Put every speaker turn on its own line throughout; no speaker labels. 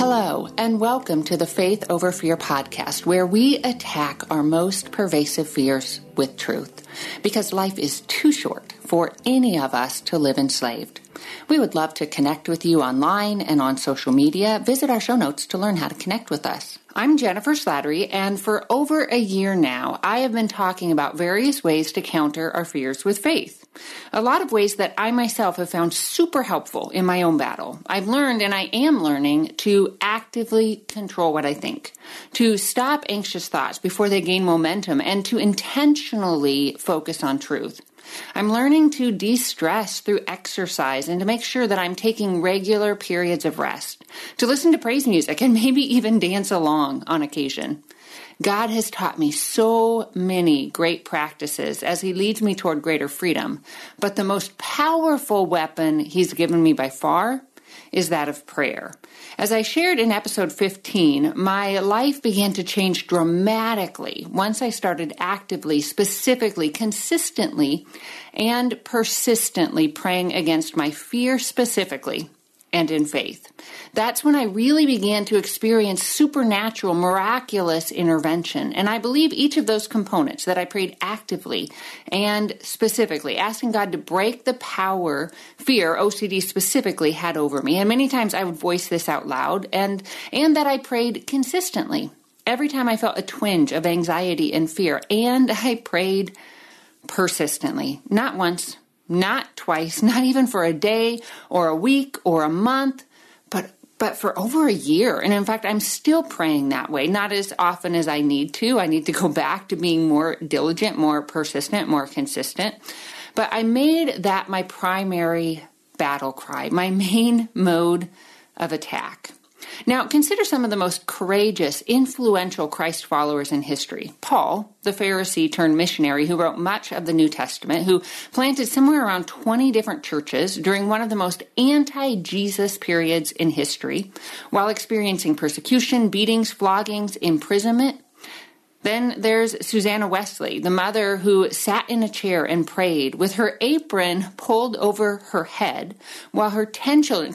Hello, and welcome to the Faith Over Fear podcast, where we attack our most pervasive fears with truth, because life is too short for any of us to live enslaved. We would love to connect with you online and on social media. Visit our show notes to learn how to connect with us. I'm Jennifer Slattery, and for over a year now, I have been talking about various ways to counter our fears with faith. A lot of ways that I myself have found super helpful in my own battle. I've learned, and I am learning, to actively control what I think, to stop anxious thoughts before they gain momentum, and to intentionally focus on truth. I'm learning to de-stress through exercise and to make sure that I'm taking regular periods of rest, to listen to praise music and maybe even dance along on occasion. God has taught me so many great practices as He leads me toward greater freedom, but the most powerful weapon He's given me by far is that of prayer. As I shared in episode 15, my life began to change dramatically once I started actively, specifically, consistently, and persistently praying against my fear specifically and in faith. That's when I really began to experience supernatural, miraculous intervention. And I believe each of those components that I prayed actively and specifically, asking God to break the power fear, OCD specifically, had over me. And many times I would voice this out loud, and that I prayed consistently. Every time I felt a twinge of anxiety and fear, and I prayed persistently. Not once, not twice, not even for a day or a week or a month, but for over a year. And in fact, I'm still praying that way, not as often as I need to. I need to go back to being more diligent, more persistent, more consistent. But I made that my primary battle cry, my main mode of attack. Now, consider some of the most courageous, influential Christ followers in history. Paul, the Pharisee turned missionary who wrote much of the New Testament, who planted somewhere around 20 different churches during one of the most anti-Jesus periods in history, while experiencing persecution, beatings, floggings, imprisonment. Then there's Susanna Wesley, the mother who sat in a chair and prayed with her apron pulled over her head while her 10 children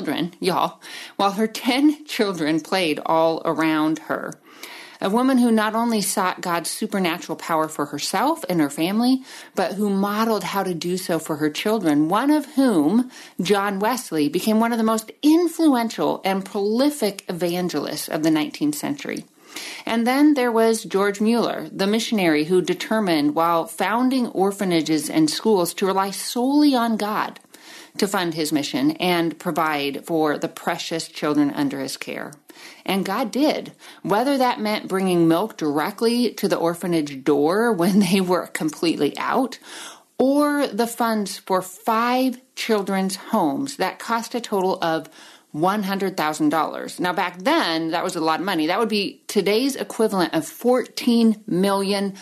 played all around her. A woman who not only sought God's supernatural power for herself and her family, but who modeled how to do so for her children, one of whom, John Wesley, became one of the most influential and prolific evangelists of the 19th century. And then there was George Mueller, the missionary who determined, while founding orphanages and schools, to rely solely on God to fund his mission and provide for the precious children under his care. And God did, whether that meant bringing milk directly to the orphanage door when they were completely out, or the funds for 5 children's homes that cost a total of $100,000. Now, back then, that was a lot of money. That would be today's equivalent of $14 million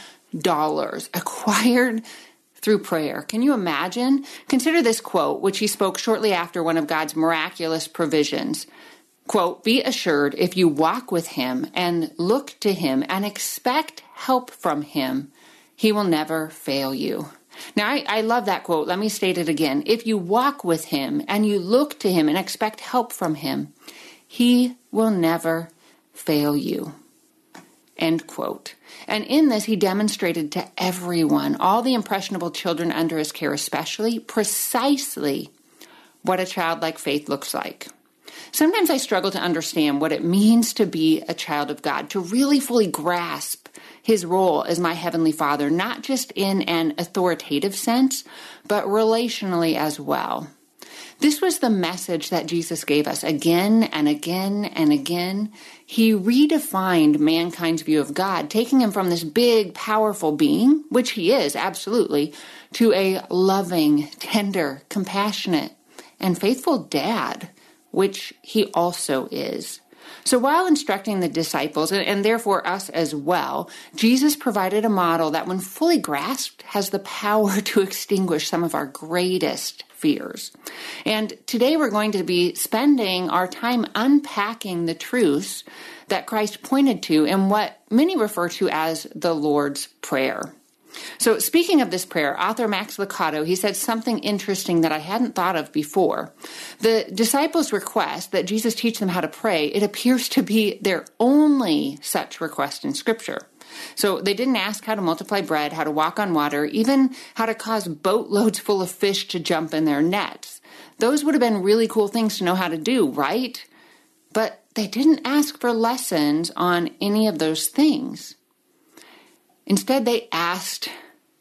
acquired through prayer. Can you imagine? Consider this quote, which he spoke shortly after one of God's miraculous provisions. Quote, "Be assured, if you walk with Him and look to Him and expect help from Him, He will never fail you." Now, I love that quote. Let me state it again. If you walk with Him and you look to Him and expect help from Him, He will never fail you. End quote. And in this, He demonstrated to everyone, all the impressionable children under His care especially, precisely what a childlike faith looks like. Sometimes I struggle to understand what it means to be a child of God, to really fully grasp His role as my Heavenly Father, not just in an authoritative sense, but relationally as well. This was the message that Jesus gave us again and again and again. He redefined mankind's view of God, taking Him from this big, powerful being, which He is, absolutely, to a loving, tender, compassionate, and faithful dad, which He also is. So while instructing the disciples, and therefore us as well, Jesus provided a model that, when fully grasped, has the power to extinguish some of our greatest fears. And today we're going to be spending our time unpacking the truths that Christ pointed to in what many refer to as the Lord's Prayer. So speaking of this prayer, author Max Lucado, he said something interesting that I hadn't thought of before. The disciples' request that Jesus teach them how to pray, it appears to be their only such request in Scripture. So they didn't ask how to multiply bread, how to walk on water, even how to cause boatloads full of fish to jump in their nets. Those would have been really cool things to know how to do, right? But they didn't ask for lessons on any of those things. Instead, they asked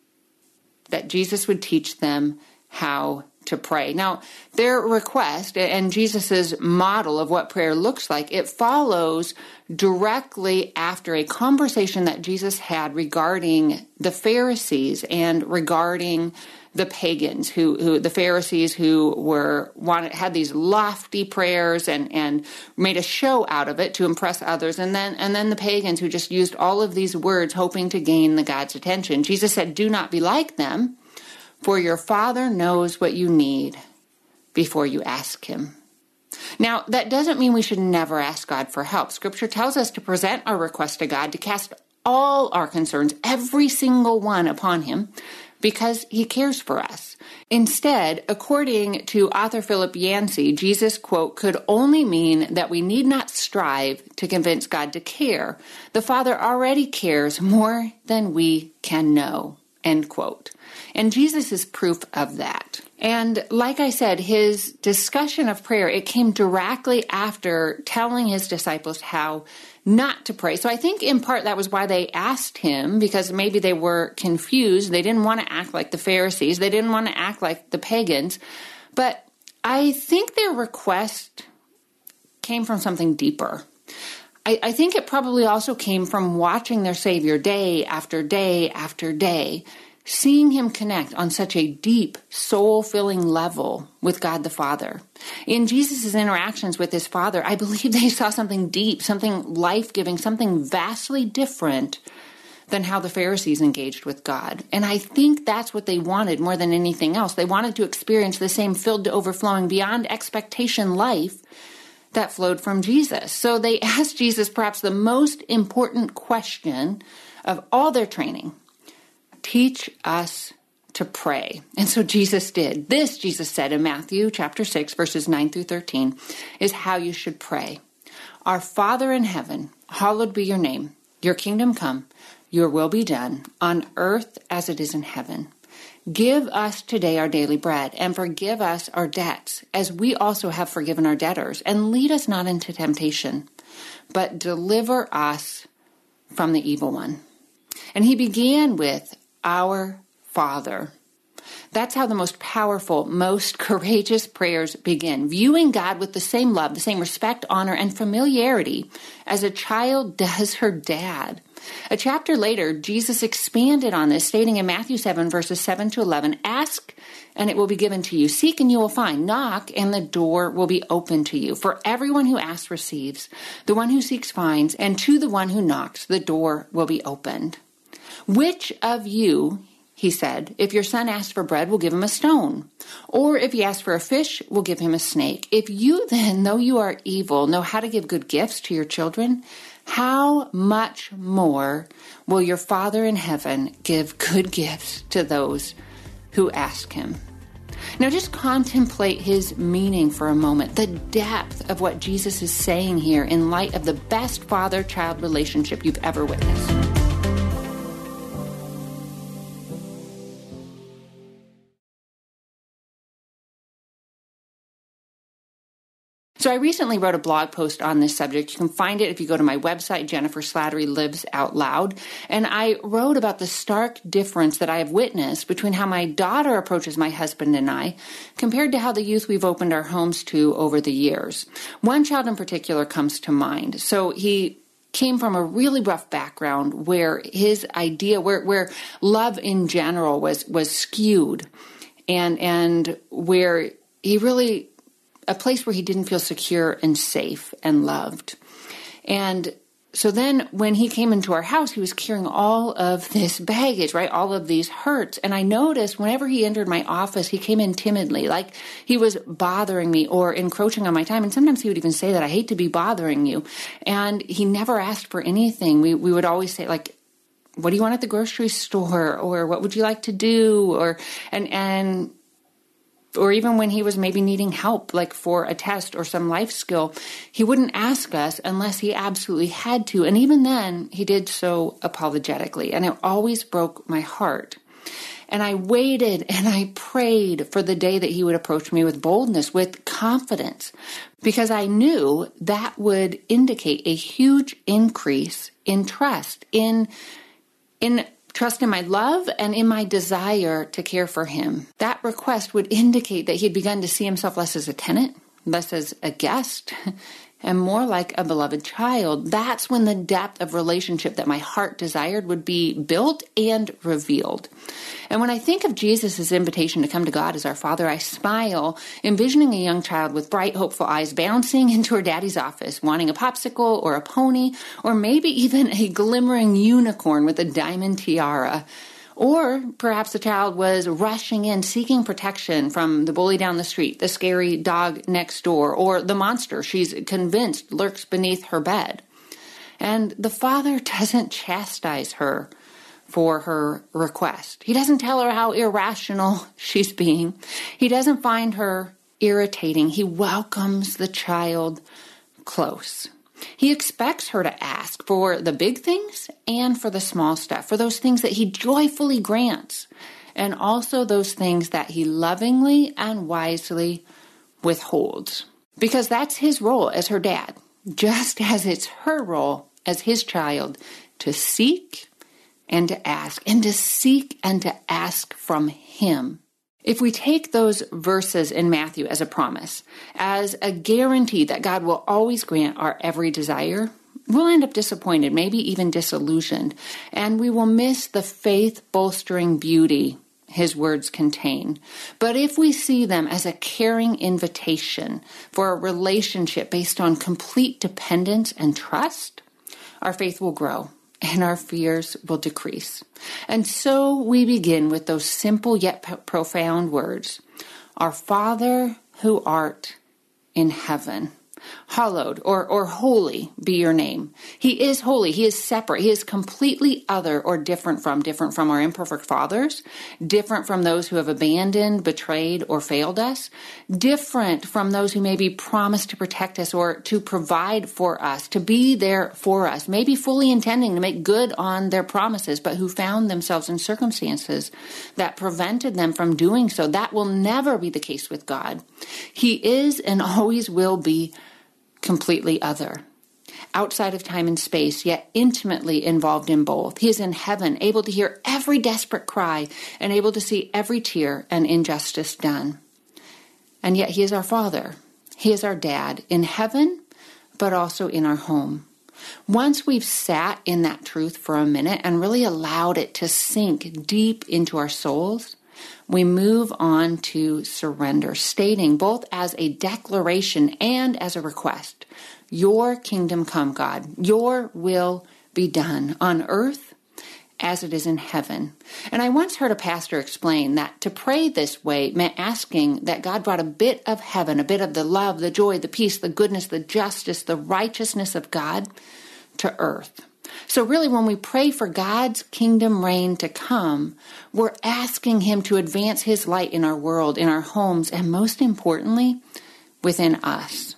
that Jesus would teach them how to pray. Now, their request and Jesus's model of what prayer looks like, it follows directly after a conversation that Jesus had regarding the Pharisees and regarding the pagans, who the Pharisees who had these lofty prayers and made a show out of it to impress others, and then the pagans who just used all of these words hoping to gain the God's attention. Jesus said, "Do not be like them, for your Father knows what you need before you ask him." Now, that doesn't mean we should never ask God for help. Scripture tells us to present our request to God, to cast all our concerns, every single one, upon him, because he cares for us. Instead, according to author Philip Yancey, Jesus, quote, could only mean that we need not strive to convince God to care. The Father already cares more than we can know, end quote. And Jesus is proof of that. And like I said, his discussion of prayer, it came directly after telling his disciples how not to pray. So I think in part that was why they asked him, because maybe they were confused. They didn't want to act like the Pharisees. They didn't want to act like the pagans. But I think their request came from something deeper. I think it probably also came from watching their Savior day after day after day, seeing him connect on such a deep, soul-filling level with God the Father. In Jesus' interactions with his Father, I believe they saw something deep, something life-giving, something vastly different than how the Pharisees engaged with God. And I think that's what they wanted more than anything else. They wanted to experience the same filled to overflowing, beyond expectation life that flowed from Jesus. So they asked Jesus perhaps the most important question of all their training: teach us to pray. And so Jesus did. This, Jesus said in Matthew chapter 6, verses 9 through 13, is how you should pray. Our Father in heaven, hallowed be your name. Your kingdom come, your will be done, on earth as it is in heaven. Give us today our daily bread, and forgive us our debts, as we also have forgiven our debtors. And lead us not into temptation, but deliver us from the evil one. And he began with, Our Father. That's how the most powerful, most courageous prayers begin. Viewing God with the same love, the same respect, honor, and familiarity as a child does her dad. A chapter later, Jesus expanded on this, stating in Matthew 7, verses 7 to 11, Ask, and it will be given to you. Seek, and you will find. Knock, and the door will be opened to you. For everyone who asks receives. The one who seeks finds. And to the one who knocks, the door will be opened. Which of you, he said, if your son asks for bread, will give him a stone? Or if he asks for a fish, will give him a snake? If you then, though you are evil, know how to give good gifts to your children, how much more will your Father in heaven give good gifts to those who ask him? Now just contemplate his meaning for a moment, the depth of what Jesus is saying here in light of the best father-child relationship you've ever witnessed. So I recently wrote a blog post on this subject. You can find it if you go to my website, Jennifer Slattery Lives Out Loud. And I wrote about the stark difference that I have witnessed between how my daughter approaches my husband and I compared to how the youth we've opened our homes to over the years. One child in particular comes to mind. So he came from a really rough background where his idea, where love in general was skewed, and where he really, a place where he didn't feel secure and safe and loved. And so then when he came into our house, he was carrying all of this baggage, right? All of these hurts. And I noticed whenever he entered my office, he came in timidly, like he was bothering me or encroaching on my time. And sometimes he would even say that, I hate to be bothering you. And he never asked for anything. We would always say, like, what do you want at the grocery store? Or what would you like to do? Or even when he was maybe needing help, like for a test or some life skill, he wouldn't ask us unless he absolutely had to. And even then, he did so apologetically. And it always broke my heart. And I waited and I prayed for the day that he would approach me with boldness, with confidence, because I knew that would indicate a huge increase in trust, in trust in my love and in my desire to care for him. That request would indicate that he had begun to see himself less as a tenant, less as a guest, and more like a beloved child. That's when the depth of relationship that my heart desired would be built and revealed. And when I think of Jesus' invitation to come to God as our Father, I smile, envisioning a young child with bright, hopeful eyes bouncing into her daddy's office, wanting a popsicle or a pony, or maybe even a glimmering unicorn with a diamond tiara. Or perhaps the child was rushing in, seeking protection from the bully down the street, the scary dog next door, or the monster she's convinced lurks beneath her bed. And the father doesn't chastise her for her request. He doesn't tell her how irrational she's being. He doesn't find her irritating. He welcomes the child close. He expects her to ask for the big things and for the small stuff, for those things that he joyfully grants, and also those things that he lovingly and wisely withholds. Because that's his role as her dad, just as it's her role as his child to seek and to ask, and to seek and to ask from him. If we take those verses in Matthew as a promise, as a guarantee that God will always grant our every desire, we'll end up disappointed, maybe even disillusioned, and we will miss the faith-bolstering beauty his words contain. But if we see them as a caring invitation for a relationship based on complete dependence and trust, our faith will grow and our fears will decrease. And so we begin with those simple yet profound words. Our Father who art in heaven, hallowed or holy be your name. He is holy. He is separate. He is completely other or different from our imperfect fathers, different from those who have abandoned, betrayed, or failed us, different from those who maybe promised to protect us or to provide for us, to be there for us, maybe fully intending to make good on their promises, but who found themselves in circumstances that prevented them from doing so. That will never be the case with God. He is and always will be completely other, outside of time and space, yet intimately involved in both. He is in heaven, able to hear every desperate cry and able to see every tear and injustice done. And yet he is our Father. He is our dad in heaven, but also in our home. Once we've sat in that truth for a minute and really allowed it to sink deep into our souls, we move on to surrender, stating both as a declaration and as a request, your kingdom come, God, your will be done on earth as it is in heaven. And I once heard a pastor explain that to pray this way meant asking that God brought a bit of heaven, a bit of the love, the joy, the peace, the goodness, the justice, the righteousness of God to earth. So really, when we pray for God's kingdom reign to come, we're asking him to advance his light in our world, in our homes, and most importantly, within us.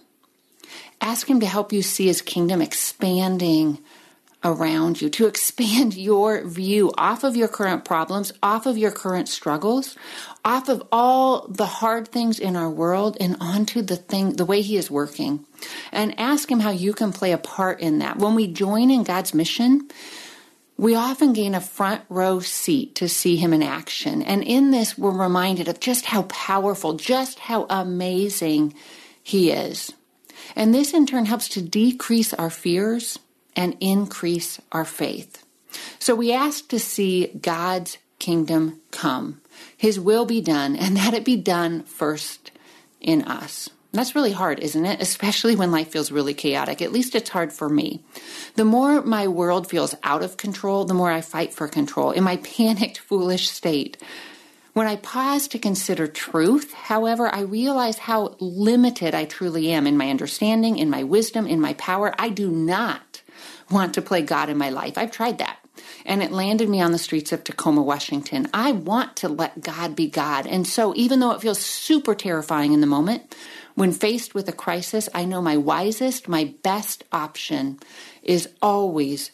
Ask him to help you see his kingdom expanding around you, to expand your view off of your current problems, off of your current struggles, off of all the hard things in our world, and onto the way he is working. And ask him how you can play a part in that. When we join in God's mission, we often gain a front row seat to see him in action. And in this, we're reminded of just how powerful, just how amazing he is. And this in turn helps to decrease our fears and increase our faith. So we ask to see God's kingdom come, his will be done, and that it be done first in us. That's really hard, isn't it? Especially when life feels really chaotic. At least it's hard for me. The more my world feels out of control, the more I fight for control in my panicked, foolish state. When I pause to consider truth, however, I realize how limited I truly am in my understanding, in my wisdom, in my power. I do not want to play God in my life. I've tried that. and it landed me on the streets of Tacoma, Washington. I want to let God be God. And so even though it feels super terrifying in the moment, when faced with a crisis, I know my wisest, my best option is always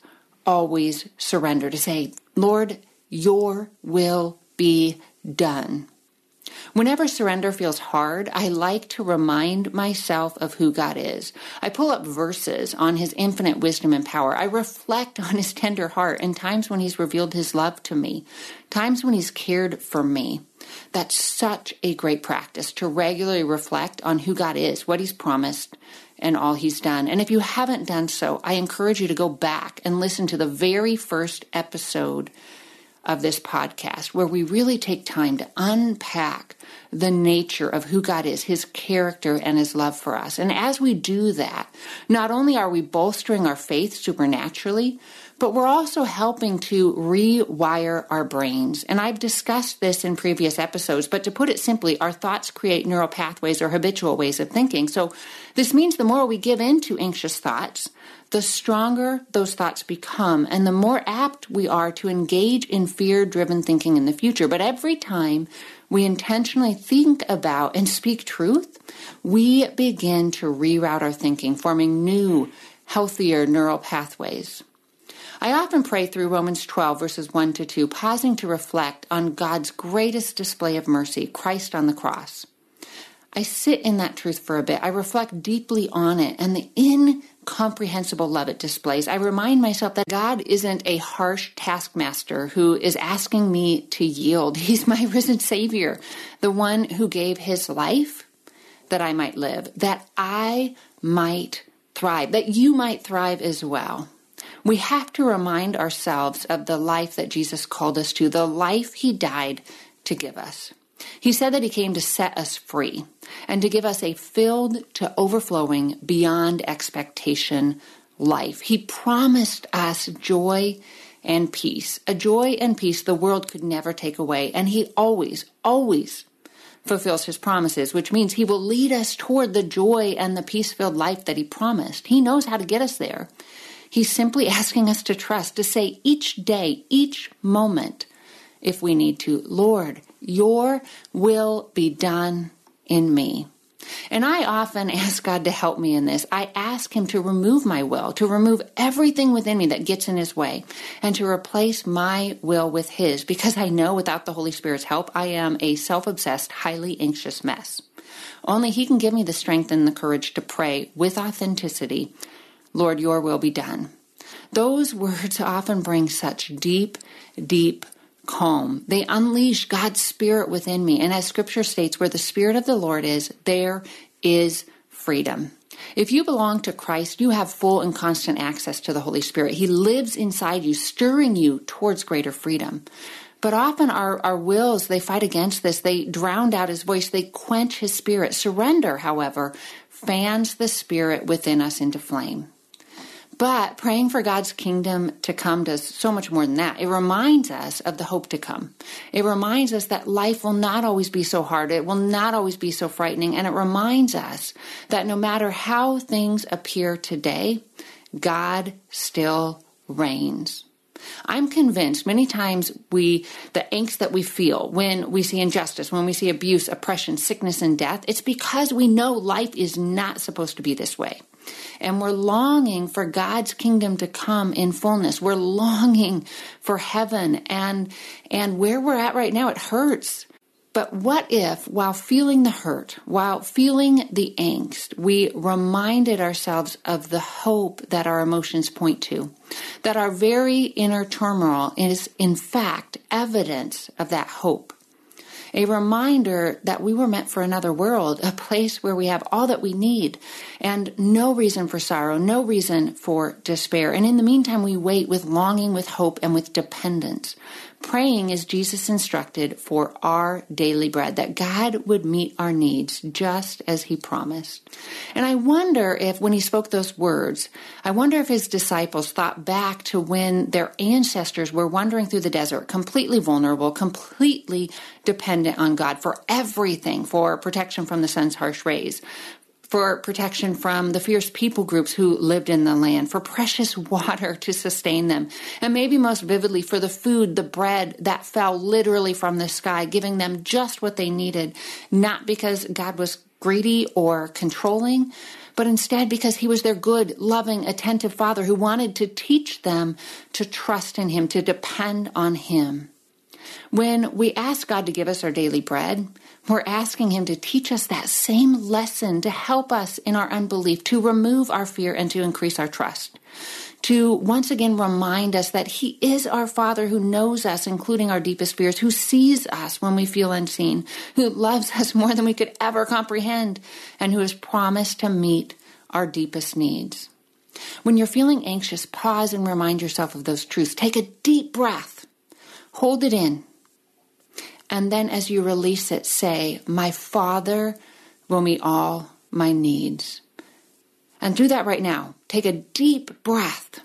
surrender, to say, Lord, your will be done. Whenever surrender feels hard, I like to remind myself of who God is. I pull up verses on his infinite wisdom and power. I reflect on his tender heart and times when he's revealed his love to me, times when he's cared for me. That's such a great practice, to regularly reflect on who God is, what he's promised, and all he's done. And if you haven't done so, I encourage you to go back and listen to the very first episode of this podcast, where we really take time to unpack the nature of who God is, his character, and his love for us. And as we do that, not only are we bolstering our faith supernaturally, but we're also helping to rewire our brains. And I've discussed this in previous episodes, but to put it simply, our thoughts create neural pathways or habitual ways of thinking. So this means the more we give in to anxious thoughts, the stronger those thoughts become, and the more apt we are to engage in fear-driven thinking in the future. But every time we intentionally think about and speak truth, we begin to reroute our thinking, forming new, healthier neural pathways. I often pray through Romans 12, verses 1-2, pausing to reflect on God's greatest display of mercy, Christ on the cross. I sit in that truth for a bit. I reflect deeply on it and the incomprehensible love it displays. I remind myself that God isn't a harsh taskmaster who is asking me to yield. He's my risen Savior, the one who gave his life that I might live, that I might thrive, that you might thrive as well. We have to remind ourselves of the life that Jesus called us to, the life he died to give us. He said that he came to set us free and to give us a filled to overflowing, beyond expectation life. He promised us joy and peace, a joy and peace the world could never take away. And he always fulfills his promises, which means he will lead us toward the joy and the peace-filled life that he promised. He knows how to get us there. He's simply asking us to trust, to say each day, each moment, if we need to, Lord, your will be done in me. And I often ask God to help me in this. I ask him to remove my will, to remove everything within me that gets in his way, and to replace my will with his, because I know without the Holy Spirit's help, I am a self-obsessed, highly anxious mess. Only he can give me the strength and the courage to pray with authenticity, Lord, your will be done. Those words often bring such deep calm. They unleash God's Spirit within me. And as Scripture states, where the Spirit of the Lord is, there is freedom. If you belong to Christ, you have full and constant access to the Holy Spirit. He lives inside you, stirring you towards greater freedom. But often our wills, they fight against this. They drown out his voice. They quench his Spirit. Surrender, however, fans the Spirit within us into flame. But praying for God's kingdom to come does so much more than that. It reminds us of the hope to come. It reminds us that life will not always be so hard. It will not always be so frightening. And it reminds us that no matter how things appear today, God still reigns. I'm convinced many times the angst that we feel when we see injustice, when we see abuse, oppression, sickness, and death, it's because we know life is not supposed to be this way. And we're longing for God's kingdom to come in fullness. We're longing for heaven. And where we're at right now, it hurts. But what if, while feeling the hurt, while feeling the angst, we reminded ourselves of the hope that our emotions point to, that our very inner turmoil is, in fact, evidence of that hope. A reminder that we were meant for another world, a place where we have all that we need and no reason for sorrow, no reason for despair. And in the meantime, we wait with longing, with hope, and with dependence, praying as Jesus instructed for our daily bread, that God would meet our needs just as he promised. And I wonder if when he spoke those words, I wonder if his disciples thought back to when their ancestors were wandering through the desert, completely vulnerable, completely dependent on God for everything, for protection from the sun's harsh rays, for protection from the fierce people groups who lived in the land, for precious water to sustain them, and maybe most vividly for the food, the bread that fell literally from the sky, giving them just what they needed, not because God was greedy or controlling, but instead because he was their good, loving, attentive Father who wanted to teach them to trust in him, to depend on him. When we ask God to give us our daily bread, we're asking him to teach us that same lesson, to help us in our unbelief, to remove our fear and to increase our trust, to once again remind us that he is our Father who knows us, including our deepest fears, who sees us when we feel unseen, who loves us more than we could ever comprehend, and who has promised to meet our deepest needs. When you're feeling anxious, pause and remind yourself of those truths. Take a deep breath, hold it in, and then as you release it, say, "My Father will meet all my needs." And do that right now. Take a deep breath.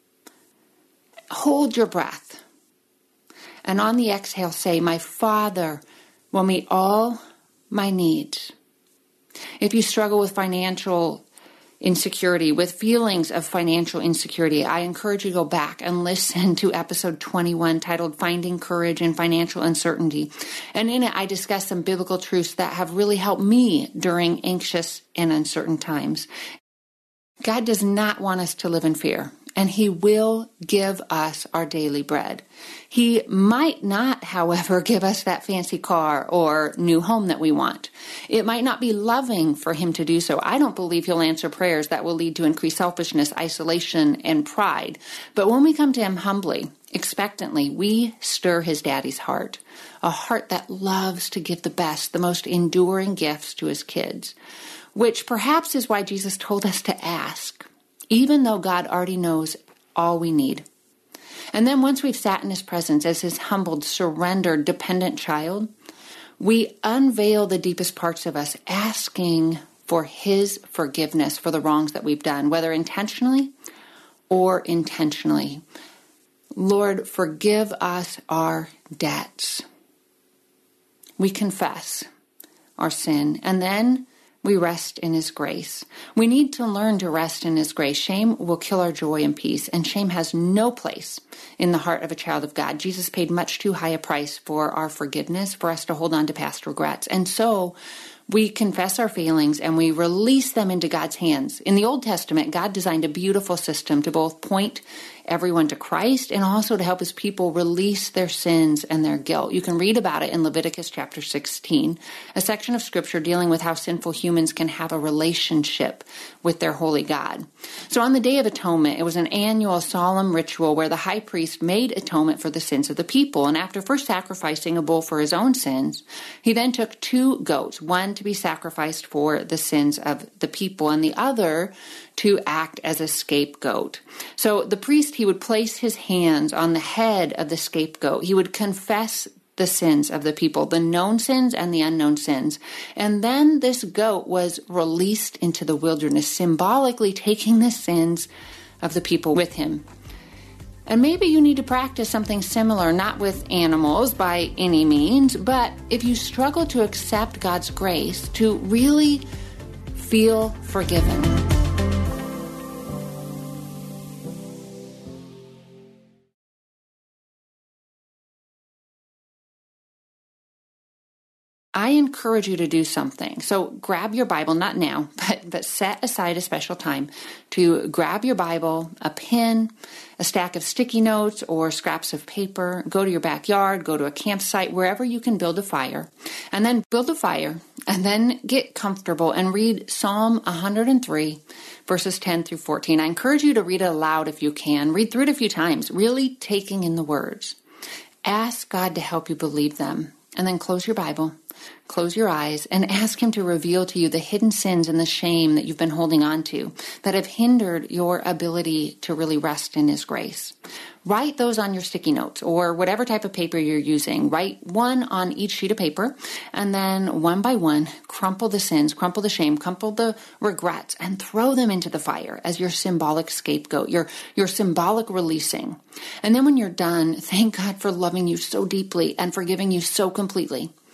Hold your breath. And on the exhale, say, "My Father will meet all my needs." If you struggle with financial insecurity, with feelings of financial insecurity, I encourage you to go back and listen to episode 21 titled Finding Courage in Financial Uncertainty. And in it, I discuss some biblical truths that have really helped me during anxious and uncertain times. God does not want us to live in fear, and he will give us our daily bread. He might not, however, give us that fancy car or new home that we want. It might not be loving for him to do so. I don't believe he'll answer prayers that will lead to increased selfishness, isolation, and pride. But when we come to him humbly, expectantly, we stir his daddy's heart, a heart that loves to give the best, the most enduring gifts to his kids, which perhaps is why Jesus told us to ask, even though God already knows all we need. And then once we've sat in his presence as his humbled, surrendered, dependent child, we unveil the deepest parts of us, asking for his forgiveness for the wrongs that we've done, whether intentionally or intentionally. Lord, forgive us our debts. We confess our sin, and then we rest in his grace. We need to learn to rest in his grace. Shame will kill our joy and peace, and shame has no place in the heart of a child of God. Jesus paid much too high a price for our forgiveness, for us to hold on to past regrets. And so we confess our failings and we release them into God's hands. In the Old Testament, God designed a beautiful system to both point everyone to Christ and also to help his people release their sins and their guilt. You can read about it in Leviticus chapter 16, a section of scripture dealing with how sinful humans can have a relationship with their holy God. So on the Day of Atonement, it was an annual solemn ritual where the high priest made atonement for the sins of the people. And after first sacrificing a bull for his own sins, he then took 2 goats, one to be sacrificed for the sins of the people and the other to act as a scapegoat. So the priest, he would place his hands on the head of the scapegoat. He would confess the sins of the people, the known sins and the unknown sins. And then this goat was released into the wilderness, symbolically taking the sins of the people with him. And maybe you need to practice something similar, not with animals by any means, but if you struggle to accept God's grace, to really feel forgiven. I encourage you to do something. So grab your Bible, not now, but set aside a special time to grab your Bible, a pen, a stack of sticky notes or scraps of paper, go to your backyard, go to a campsite, wherever you can build a fire, and then build a fire, and then get comfortable and read Psalm 103, verses 10 through 14. I encourage you to read it aloud if you can. Read through it a few times, really taking in the words. Ask God to help you believe them, and then close your Bible. Close your eyes and ask him to reveal to you the hidden sins and the shame that you've been holding on to that have hindered your ability to really rest in his grace. Write those on your sticky notes or whatever type of paper you're using. Write one on each sheet of paper, and then one by one, crumple the sins, crumple the shame, crumple the regrets, and throw them into the fire as your symbolic scapegoat, your symbolic releasing. And then when you're done, thank God for loving you so deeply and forgiving you so completely.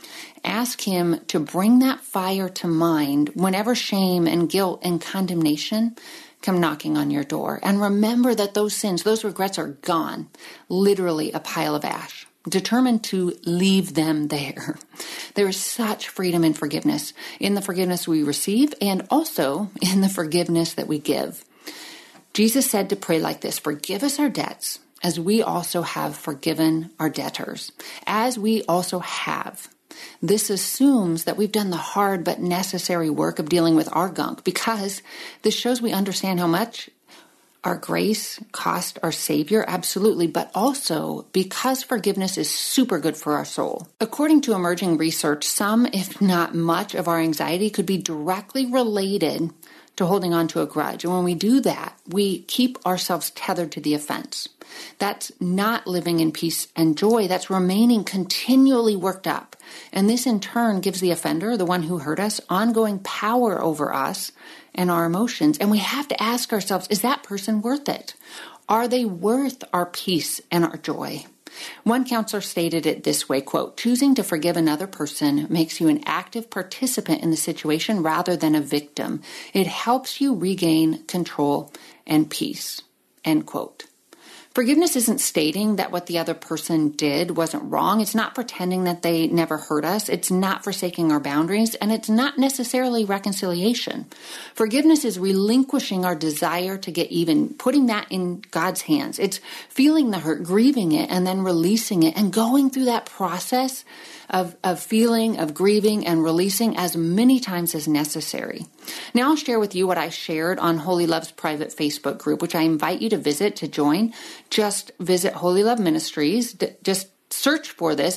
Ask Him to bring that fire to mind whenever shame and guilt and condemnation come knocking on your door. And remember that those sins, those regrets are gone, literally a pile of ash. Determined to leave them there. There is such freedom in forgiveness, in the forgiveness we receive and also in the forgiveness that we give. Jesus said to pray like this: forgive us our debts as we also have forgiven our debtors, as we also have. This assumes that we've done the hard but necessary work of dealing with our gunk, because this shows we understand how much our grace cost our Savior, absolutely, but also because forgiveness is super good for our soul. According to emerging research, some, if not much, of our anxiety could be directly related to holding on to a grudge. And when we do that, we keep ourselves tethered to the offense. That's not living in peace and joy. That's remaining continually worked up. And this in turn gives the offender, the one who hurt us, ongoing power over us and our emotions. And we have to ask ourselves, is that person worth it? Are they worth our peace and our joy? One counselor stated it this way, quote, choosing to forgive another person makes you an active participant in the situation rather than a victim. It helps you regain control and peace, end quote. Forgiveness isn't stating that what the other person did wasn't wrong. It's not pretending that they never hurt us. It's not forsaking our boundaries, and it's not necessarily reconciliation. Forgiveness is relinquishing our desire to get even, putting that in God's hands. It's feeling the hurt, grieving it, and then releasing it, and going through that process of feeling, of grieving, and releasing as many times as necessary. Now I'll share with you what I shared on Holy Love's private Facebook group, which I invite you to visit to join. Just visit Holy Love Ministries. Just search for this,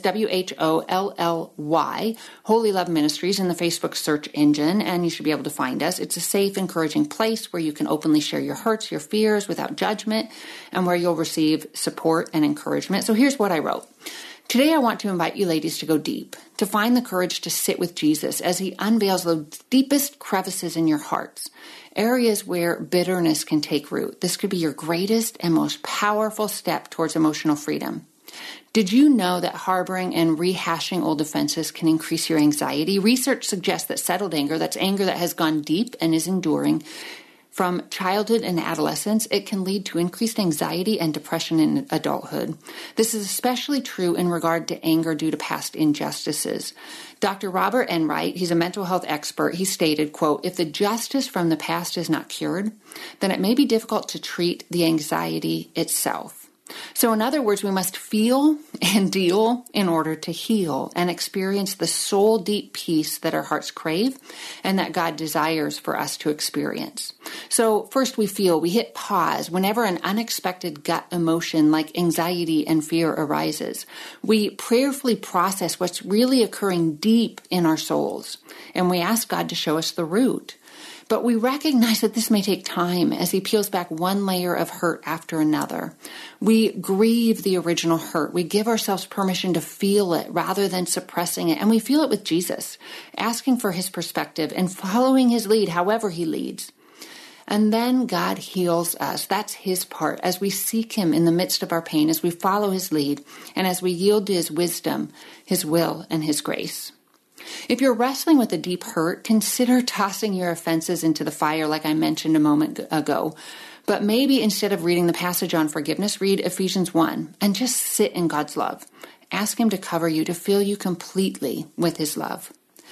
WHOLLY, Holy Love Ministries, in the Facebook search engine, and you should be able to find us. It's a safe, encouraging place where you can openly share your hurts, your fears without judgment, and where you'll receive support and encouragement. So here's what I wrote. Today, I want to invite you ladies to go deep, to find the courage to sit with Jesus as He unveils the deepest crevices in your hearts, areas where bitterness can take root. This could be your greatest and most powerful step towards emotional freedom. Did you know that harboring and rehashing old offenses can increase your anxiety? Research suggests that settled anger, that's anger that has gone deep and is enduring, from childhood and adolescence, it can lead to increased anxiety and depression in adulthood. This is especially true in regard to anger due to past injustices. Dr. Robert Enright, he's a mental health expert, he stated, quote, if the justice from the past is not cured, then it may be difficult to treat the anxiety itself. So in other words, we must feel and deal in order to heal and experience the soul deep peace that our hearts crave and that God desires for us to experience. So first we hit pause whenever an unexpected gut emotion like anxiety and fear arises. We prayerfully process what's really occurring deep in our souls, and we ask God to show us the root. But we recognize that this may take time as He peels back one layer of hurt after another. We grieve the original hurt. We give ourselves permission to feel it rather than suppressing it. And we feel it with Jesus, asking for His perspective and following His lead, however He leads. And then God heals us. That's His part as we seek Him in the midst of our pain, as we follow His lead, and as we yield to His wisdom, His will, and His grace. If you're wrestling with a deep hurt, consider tossing your offenses into the fire like I mentioned a moment ago. But maybe instead of reading the passage on forgiveness, read Ephesians 1 and just sit in God's love. Ask Him to cover you, to fill you completely with His love.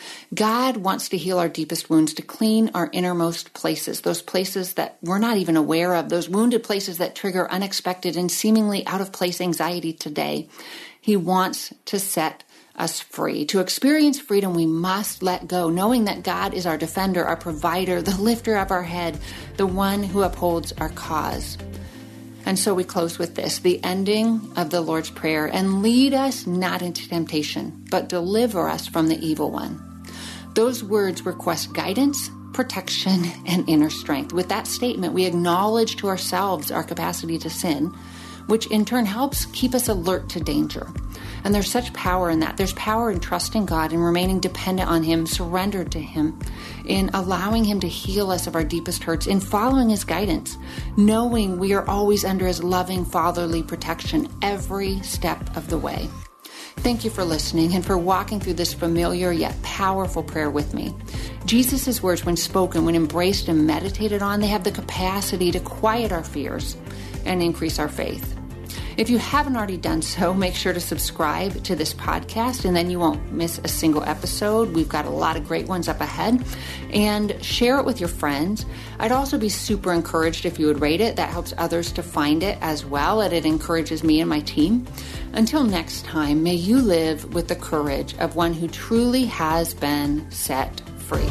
God wants to heal our deepest wounds, to clean our innermost places, those places that we're not even aware of, those wounded places that trigger unexpected and seemingly out of place anxiety today. He wants to set us free. To experience freedom, we must let go, knowing that God is our defender, our provider, the lifter of our head, the one who upholds our cause. And so we close with this, the ending of the Lord's Prayer, and lead us not into temptation, but deliver us from the evil one. Those words request guidance, protection, and inner strength. With that statement, we acknowledge to ourselves our capacity to sin, which in turn helps keep us alert to danger. And there's such power in that. There's power in trusting God and remaining dependent on Him, surrendered to Him, in allowing Him to heal us of our deepest hurts, in following His guidance, knowing we are always under His loving fatherly protection every step of the way. Thank you for listening and for walking through this familiar yet powerful prayer with me. Jesus' words, when spoken, when embraced and meditated on, they have the capacity to quiet our fears and increase our faith. If you haven't already done so, make sure to subscribe to this podcast, and then you won't miss a single episode. We've got a lot of great ones up ahead. And share it with your friends. I'd also be super encouraged if you would rate it. That helps others to find it as well, and it encourages me and my team. Until next time, may you live with the courage of one who truly has been set free.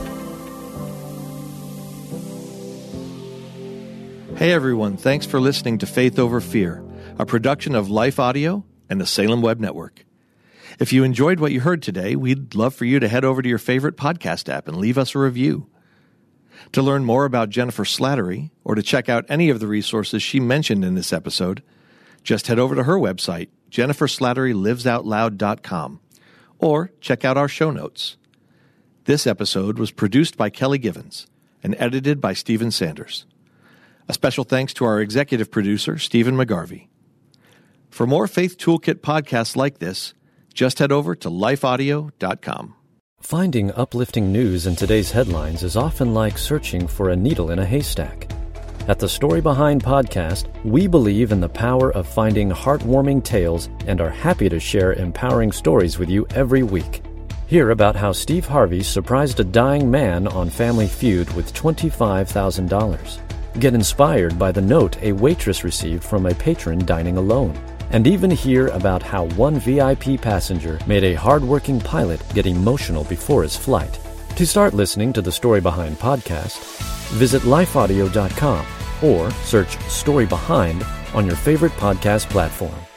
Hey everyone, thanks for listening to Faith Over Fear, a production of Life Audio and the Salem Web Network. If you enjoyed what you heard today, we'd love for you to head over to your favorite podcast app and leave us a review. To learn more about Jennifer Slattery, or to check out any of the resources she mentioned in this episode, just head over to her website, jenniferslatterylivesoutloud.com, or check out our show notes. This episode was produced by Kelly Givens and edited by Stephen Sanders. A special thanks to our executive producer, Stephen McGarvey. For more Faith Toolkit podcasts like this, just head over to lifeaudio.com.
Finding uplifting news in today's headlines is often like searching for a needle in a haystack. At the Story Behind podcast, we believe in the power of finding heartwarming tales and are happy to share empowering stories with you every week. Hear about how Steve Harvey surprised a dying man on Family Feud with $25,000. Get inspired by the note a waitress received from a patron dining alone. And even hear about how one VIP passenger made a hardworking pilot get emotional before his flight. To start listening to the Story Behind podcast, visit lifeaudio.com or search Story Behind on your favorite podcast platform.